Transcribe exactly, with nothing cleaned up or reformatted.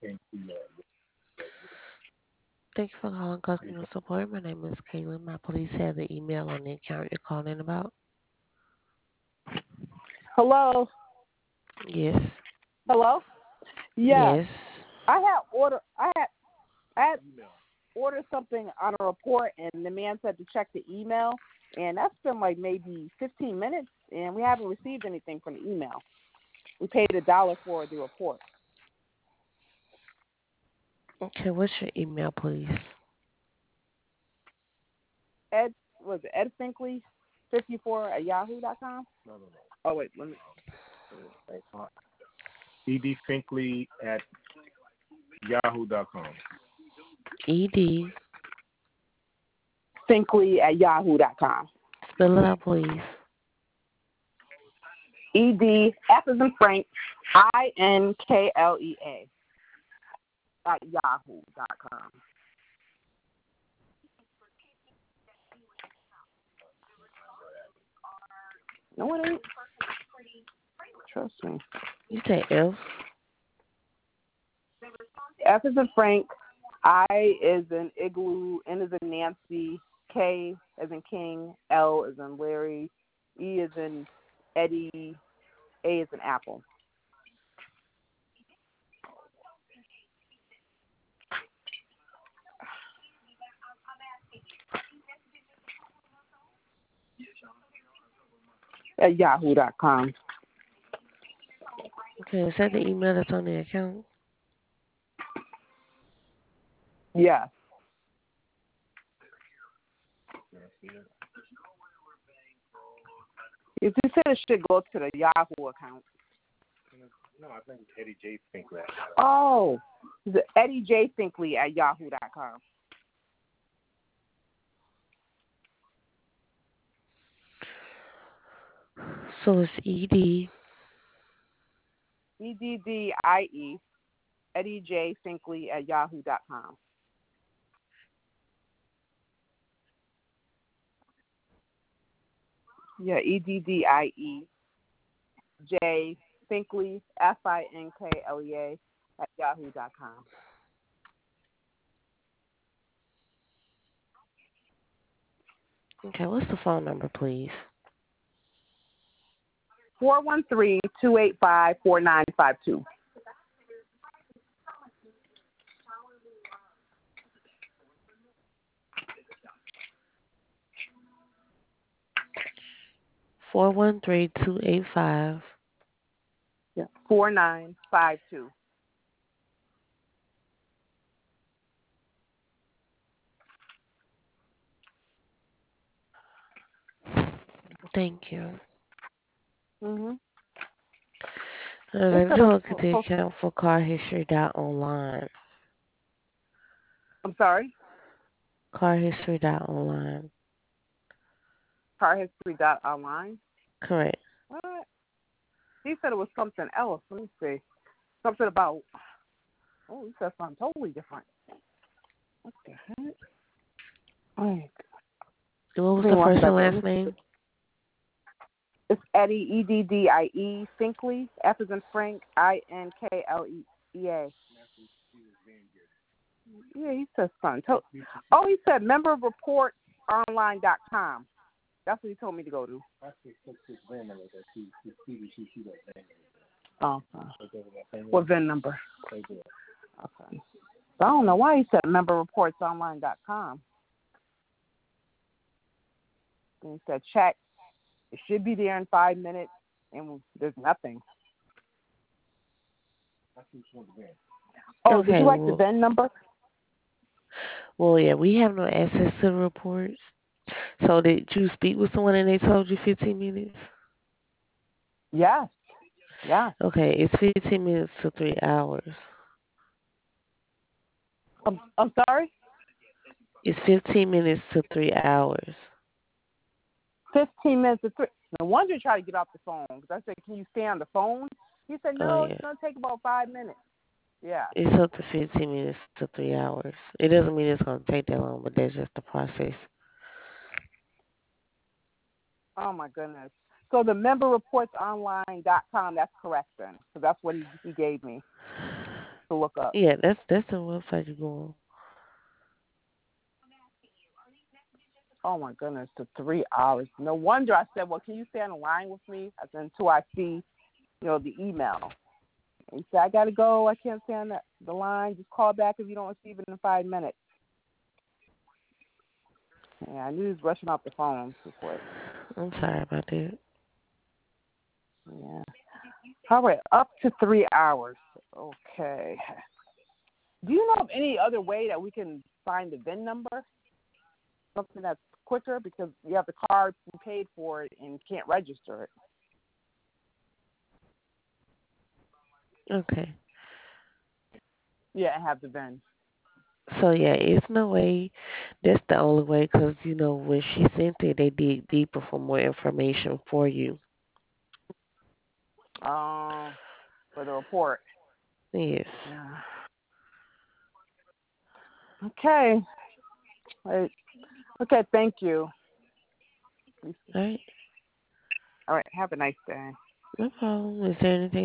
Thank you for calling customer support. My name is Caitlin. My police have the email on the account you're calling about. Hello. Yes. Hello. Yes, Yes. I had order. I had I had ordered something on a report, and the man said to check the email, and that's been like maybe fifteen minutes, and we haven't received anything from the email. We paid a dollar for the report. Okay, what's your email, please? Ed was it Ed Finkley, fifty four at yahoo dot com. Oh wait, let me. edfinkley at yahoo dot com. Ed. Finkley at yahoo dot com. Spell it out, please. E D F as in Frank, I N K L E A at yahoo dot com. No, it ain't. Trust me. You say F. F is in Frank, I is in Igloo, N is in Nancy, K is in King, L is in Larry, E is in Eddie, A is in Apple. At yahoo dot com. Okay, is that the email that's on the account? Yes. If you said it should go to the Yahoo account. No, I think it's Eddie J. Finkley. Oh, the Eddie J. Finkley at yahoo dot com. So it's E D. E D D I E, Eddie J. Finkley at yahoo dot com. Yeah, E D D I E, J. Finkley, F I N K L E A, at yahoo dot com. Okay, what's the phone number, please? four one three, two eight five, four nine five two. Four one three two eight five. Yeah, four nine five two. Thank you. Mhm. Uh, They let me said it was look at the supposed. account for car history dot online. I'm sorry. Car history dot online. Car history dot online. Correct. What? He said it was something else. Let me see. Something about. Oh, he said something totally different. What the heck? Oh, What was give me the one first and second. Let last me see. name? It's Eddie, E D D I E, Finkley, F is in Frank, I N K L E A. Yeah, he said something. To- oh, he said member reports online dot com. That's what he told me to go to. Oh, okay. What V I N number? Okay. So I don't know why he said member reports online dot com. And he said check. It should be there in five minutes, and there's nothing. Oh, Okay, did you like the well, V I N number? well, yeah, we have no access to the reports. So did you speak with someone and they told you fifteen minutes? Yes. Yeah. Okay, it's fifteen minutes to three hours. I'm, I'm sorry? It's fifteen minutes to three hours. fifteen minutes to three. No wonder you try to get off the phone. Because I said, can you stay on the phone? He said, Oh, no, yeah. it's going to take about five minutes. Yeah. It's up to fifteen minutes to three hours. It doesn't mean it's going to take that long, but that's just the process. Oh, my goodness. So the member reports online dot com, that's correct then. So that's what he, he gave me. to look up. Yeah, that's that's the website you go on. Oh my goodness, to three hours. No wonder I said, well, can you stay on the line with me until I see, you know, the email? And he said, I got to go. I can't stay on the, the line. Just call back if you don't receive it in five minutes. Yeah, I knew he was rushing off the phone too quick. I'm sorry about that. Yeah. All right, up to three hours. Okay. Do you know of any other way that we can find the V I N number? Something that's quicker because you have the card, you paid for it, and can't register it. Okay. Yeah, and have the V I N. So yeah, it's no way. That's the only way because you know when she sent it, they dig deeper for more information for you. Um, for the report. Yes. Yeah. Okay. Right. Okay, thank you. All right. All right, have a nice day. No problem. Is there anything